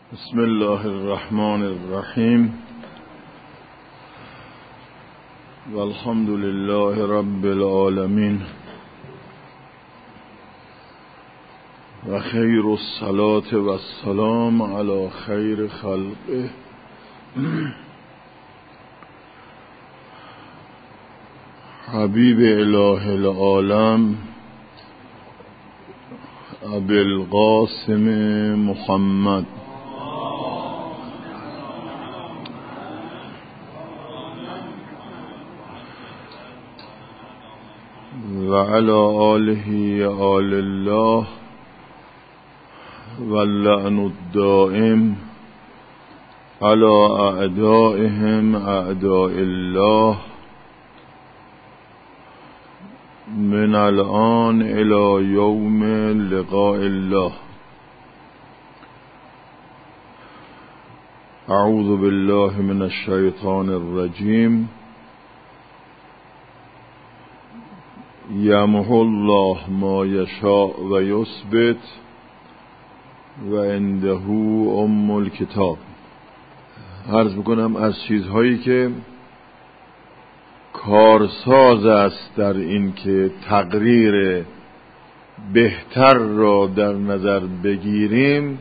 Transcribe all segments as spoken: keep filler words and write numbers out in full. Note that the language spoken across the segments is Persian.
بسم الله الرحمن الرحیم والحمد لله رب العالمین و خیر الصلاة و السلام علی خیر خلقه حبیب اله العالم ابی القاسم محمد و علی آله آل الله و اللعن الدائم علی اعدائهم اعداء الله من الان الى یوم لقاء الله. اعوذ بالله من الشیطان الرجیم. یمحو الله ما یشاء و یثبت و عنده ام الکتاب. عرض میکنم از چیزهایی که کارساز است در این که تقریر بهتر را در نظر بگیریم،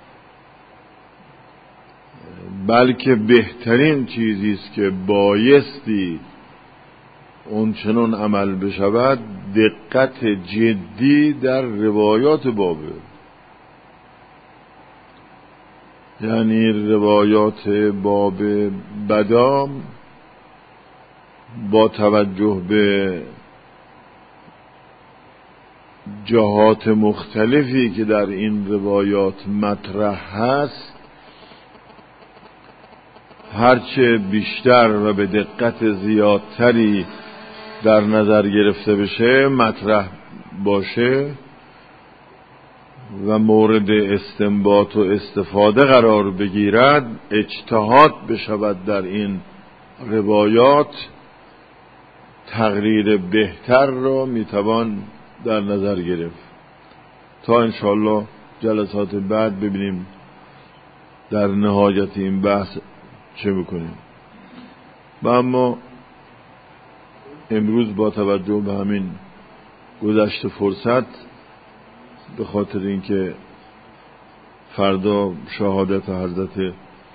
بلکه بهترین چیزی است که بایستی اون چنان عمل بشود، دقت جدی در روایات بابه، یعنی روایات باب بدام با توجه به جهات مختلفی که در این روایات مطرح هست، هرچه بیشتر و به دقت زیادتری در نظر گرفته بشه، مطرح باشه و مورد استنباط و استفاده قرار بگیرد، اجتهاد بشود در این روایات، تقریر بهتر را میتوان در نظر گرفت. تا انشاءالله جلسات بعد ببینیم در نهایت این بحث چه میکنیم. و اما امروز با توجه به همین گذشت فرصت، به خاطر اینکه فردا شهادت حضرت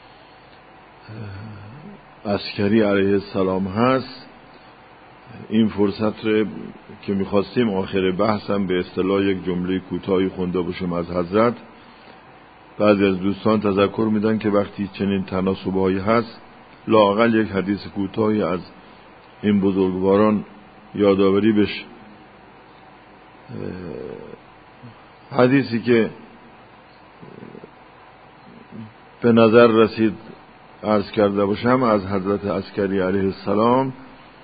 عسکری علیه السلام هست، این فرصت رو که میخواستیم آخر بحثم به اصطلاح یک جمله کوتاهی خونده باشم از حضرت. بعضی از دوستان تذکر میدن که وقتی چنین تناسب‌هایی هست، لااقل یک حدیث کوتاهی از این بزرگواران یادآوری بشه. حدیثی که به نظر رسید عرض کرده باشم از حضرت عسکری علیه السلام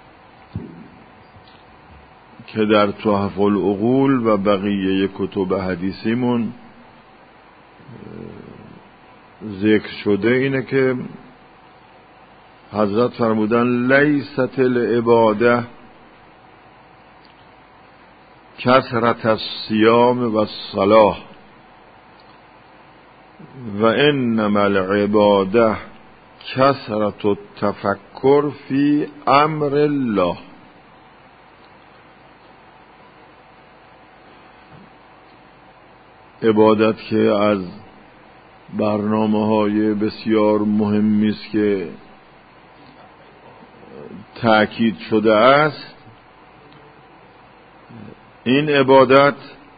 که در تحف العقول و بقیه کتب حدیثیمون ذکر شده، اینه که حضرت فرمودن لیست العباده کثرت الصیام و الصلاة و انما العباده کثرت التفکر فی امر الله. عبادت که از برنامه‌های بسیار مهمی است که تأکید شده است، این عبادت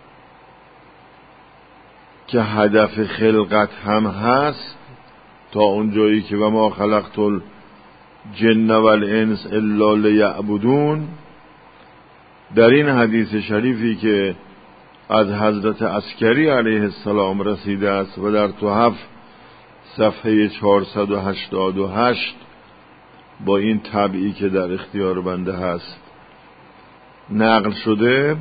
که هدف خلقت هم هست، تا اونجایی که و ما خلقت الجن والانس الا لیعبدون، در این حدیث شریفی که از حضرت عسکری علیه السلام رسیده است و در تحف صفحه چهارصد و هشتاد و هشت با این طبعی که در اختیار بنده هست نقل شده،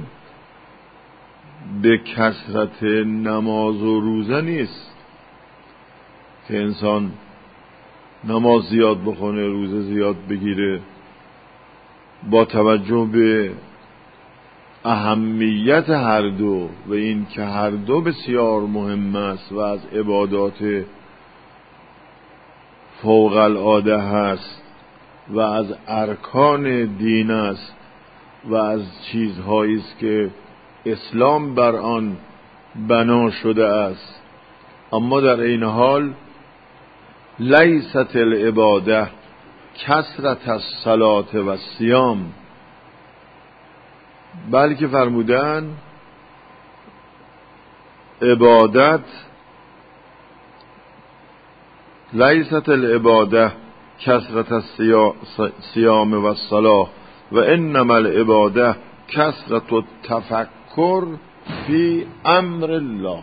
به کثرت نماز و روزه نیست که انسان نماز زیاد بخونه، روزه زیاد بگیره، با توجه به اهمیت هر دو و این که هر دو بسیار مهم است و از عبادات فوق العاده هست و از ارکان دین است و از چیزهایی است که اسلام بر آن بنا شده است، اما در این حال لیست العباده کثرت الصلاة و الصیام، بلکه فرمودن عبادت لیست العباده کثرت الصیام و الصلاة و انما العباده کثرت التفکر فی امر الله.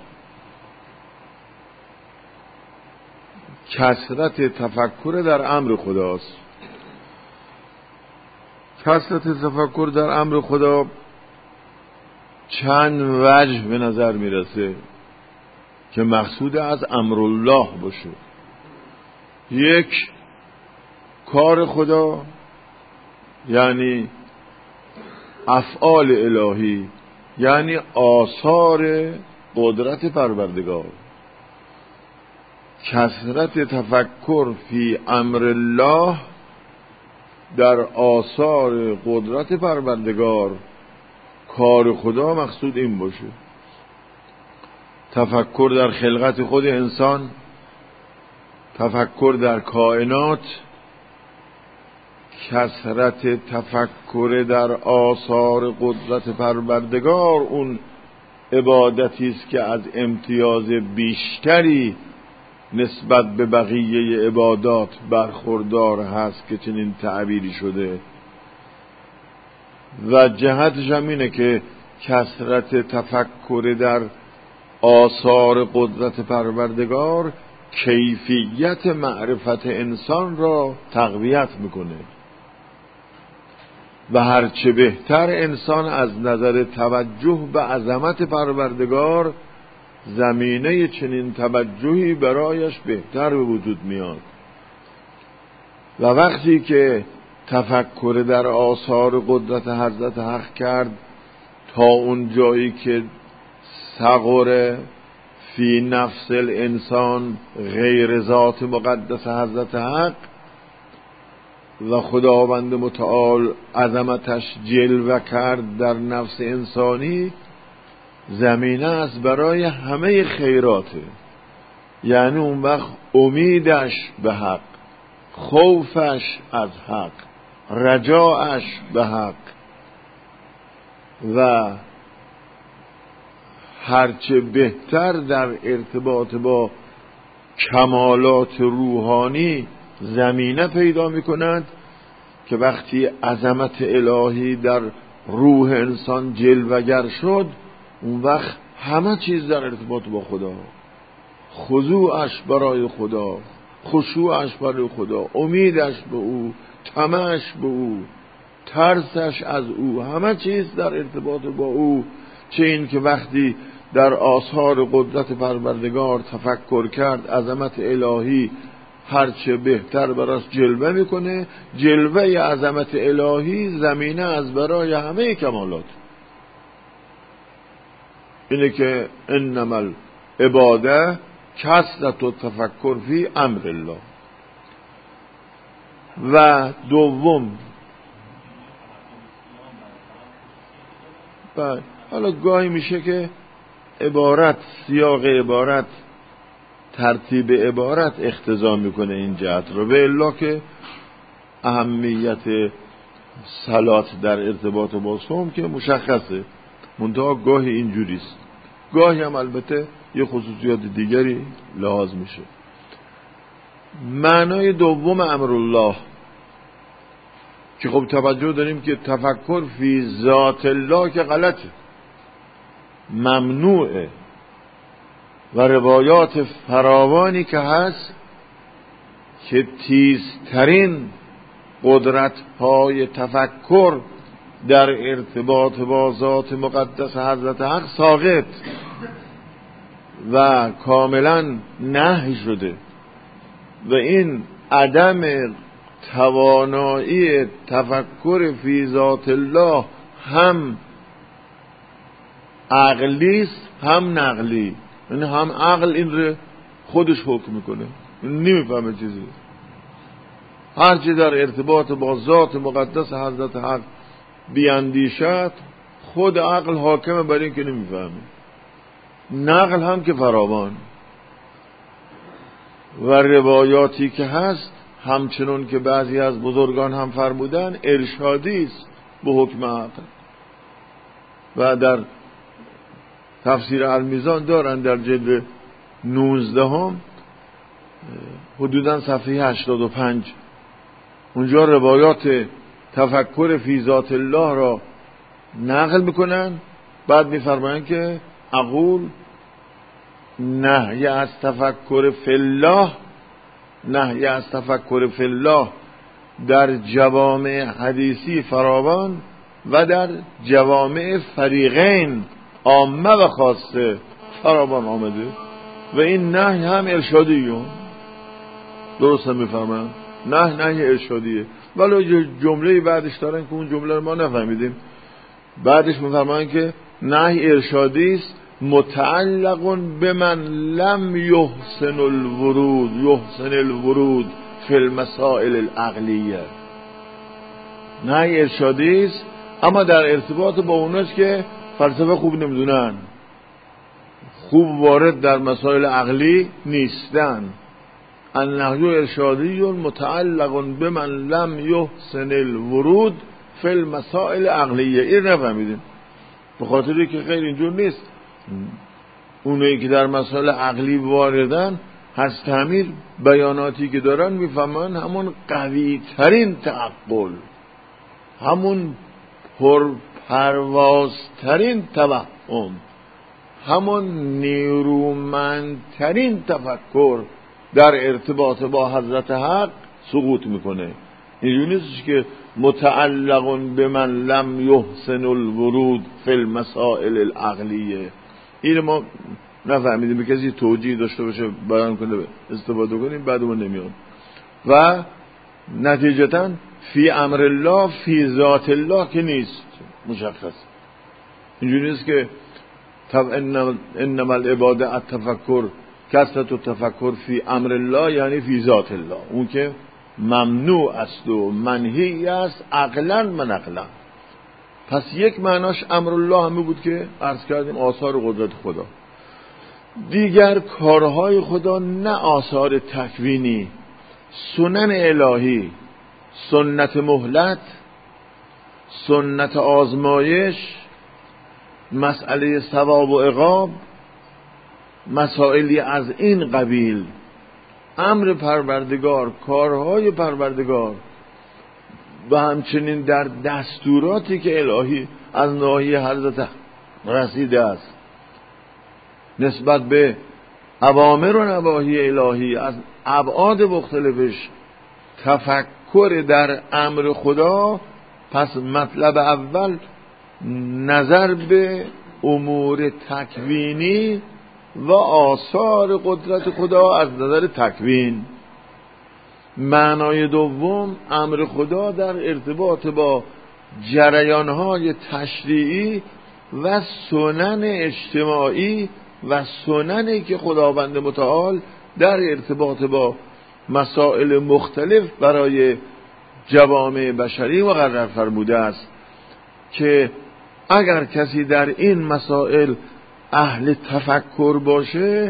کثرت تفکر در امر خداست. کثرت تفکر در امر خدا چند وجه به نظر میرسه که مقصود از امر الله باشه. یک، کار خدا یعنی افعال الهی، یعنی آثار قدرت پروردگار. کثرت تفکر فی امر الله در آثار قدرت پروردگار، کار خدا مقصود این باشه. تفکر در خلقت خود انسان، تفکر در کائنات، کثرت تفکر در آثار قدرت پروردگار اون عبادتی است که از امتیاز بیشتری نسبت به بقیه عبادات برخوردار هست که چنین تعبیری شده. و جهتش هم اینه که کثرت تفکر در آثار قدرت پروردگار کیفیت معرفت انسان را تقویت میکنه و هرچه بهتر انسان از نظر توجه به عظمت پروردگار، زمینه چنین توجهی برایش بهتر به وجود میاد. و وقتی که تفکر در آثار قدرت حضرت حق کرد تا اون جایی که صغر فی نفس الانسان غیر ذات مقدس حضرت حق و خداوند متعال عظمتش جلوه کرد در نفس انسانی، زمینه است برای همه خیراته. یعنی اون وقت امیدش به حق، خوفش از حق، رجاعش به حق و هرچه بهتر در ارتباط با کمالات روحانی زمینه پیدا می کند که وقتی عظمت الهی در روح انسان جلوگر شد، اون وقت همه چیز در ارتباط با خدا، خضوعش برای خدا، خشوعش برای خدا، امیدش به او، طمعش به او، ترسش از او، همه چیز در ارتباط با او. چه این که وقتی در آثار قدرت پروردگار تفکر کرد، عظمت الهی هرچه بهتر براش جلوه میکنه، جلوه عظمت الهی زمینه از برای همه کمالات. اینه که انما العباده کثرت التفکر فی امر الله. و دوم، بله، حالا گاهی میشه که عبارت، سیاق عبارت، ترتیب عبارت اقتضا میکنه این جهت رو، به الا که اهمیت صلات در ارتباط با صوم که مشخصه، منتها گاهی اینجوریست، گاهی هم البته یه خصوصیات دیگری لحاظ میشه. معنای دوم امر الله که خب توجه داریم که تفکر فی ذات الله که غلطه، ممنوعه و روایات فراوانی که هست که تیزترین قدرت های تفکر در ارتباط با ذات مقدس حضرت حق ساقط و کاملا نهی شده و این عدم توانایی تفکر فی ذات الله هم عقلیست هم نقلی. یعنی هم عقل این رو خودش حکم میکنه، نمیفهمه چیزی، هرچی در ارتباط با ذات مقدس حضرت حق بیاندیشد خود عقل حاکمه بر این که نمیفهمه، نقل هم که فراوان. و روایاتی که هست همچنون که بعضی از بزرگان هم فرمودن ارشادی است به حکم عقل. و در تفسیر المیزان دارن در جلد نوزده هم حدوداً صفحه هشتاد و پنج اونجا روایات تفکر فی ذات الله را نقل میکنن، بعد میفرمایند که اقول نهی از تفکر فی الله، نهی از تفکر فی الله در جوامع حدیثی فراوان و در جوامع فریقین عامه و خاصه فراوان آمده و این نهی هم ارشادیه. درست هم میفهمم نه نهی ارشادیه، ولی جمله بعدش دارن که اون جمله رو ما نفهمیدیم. بعدش میفرمایند که نهی ارشادی است متعلق به من لم یحسن الورود یحسن الورود فی المسائل العقلیه. نهی ارشادی است اما در ارتباط با اوناست که فلسفه خوب نمیدونن، خوب وارد در مسائل عقلی نیستن. النهی ارشادی متعلق به من لم یحسن الورود فی المسائل عقلیه. این نفهمیدیم به خاطری که خیلی اینجور نیست. اونایی که در مسائل عقلی واردن هست تعمیر بیاناتی که دارن میفهمن همون قوی ترین تعقل، همون پرپروازترین توهم، همون نیرومندترین تفکر در ارتباط با حضرت حق سقوط میکنه. اینجوری نیست که متعلق به من لم یحسن الورود فی المسائل العقلیه. این ما نفهمیدیم، به کسی توجیه داشته باشه بیان کنه استفاده کنیم بعدمون نمیاد. و نتیجتا فی امر الله فی ذات الله که نیست مشخص. اینجوری نیست که انما العباده التفکر کثرت التفکر فی امر الله یعنی فی ذات الله، اون که ممنوع است و منهی است عقلا و نقلا. پس یک معناش امر الله همه بود که عرض کردیم آثار قدرت خدا. دیگر کارهای خدا نه آثار تکوینی، سنن الهی، سنت مهلت، سنت آزمایش، مسئله ثواب و عقاب، مسائلی از این قبیل. امر پروردگار، کارهای پروردگار و همچنین در دستوراتی که الهی از ناحیه حضرت رسیده است نسبت به اوامر و نواهی الهی از ابعاد مختلفش تفکر در امر خدا. پس مطلب اول نظر به امور تکوینی و آثار قدرت خدا از نظر تکوین. معنای دوم امر خدا در ارتباط با جریانهای تشریعی و سنن اجتماعی و سننی که خداوند متعال در ارتباط با مسائل مختلف برای جوامع بشری مقرر فرموده است که اگر کسی در این مسائل اهل تفکر باشه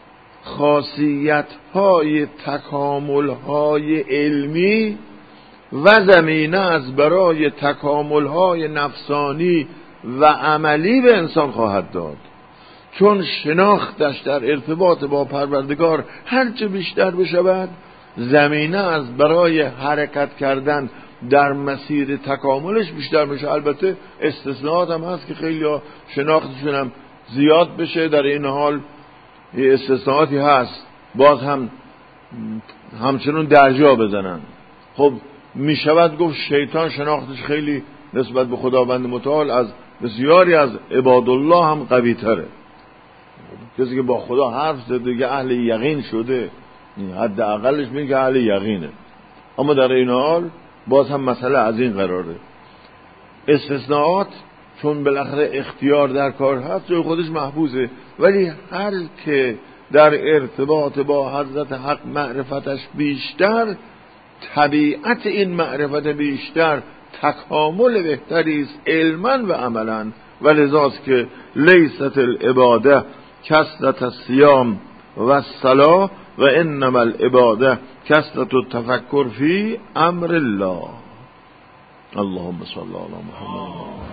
خاصیت‌های تکامل‌های علمی و زمینه از برای تکامل‌های نفسانی و عملی به انسان خواهد داد، چون شناختش در ارتباط با پروردگار هرچه بیشتر بشود زمینه از برای حرکت کردن در مسیر تکاملش بیشتر میشه. البته استثناءات هم هست که خیلی ها شناختشون هم زیاد بشه، در این حال استثناءاتی هست باز هم همچنون درجا بزنن. خب میشود گفت شیطان شناختش خیلی نسبت به خداوند متعال از بسیاری از عبادالله هم قوی تره. کسی که با خدا حرف زده دیگه اهل یقین شده، حد اقلش میگه اهل یقینه. اما در این حال باز هم مسئله از این قراره. استثناءات چون بالاخره اختیار در کار هست جای خودش محفوظه، ولی هر که در ارتباط با حضرت حق معرفتش بیشتر طبیعت این معرفت بیشتر تکامل بهتری است علما و عملا، و لذاست که لیست العباده کثرت الصیام و الصلاة و انما العباده کثرت التفکر فی امر الله. اللهم صل علی محمد.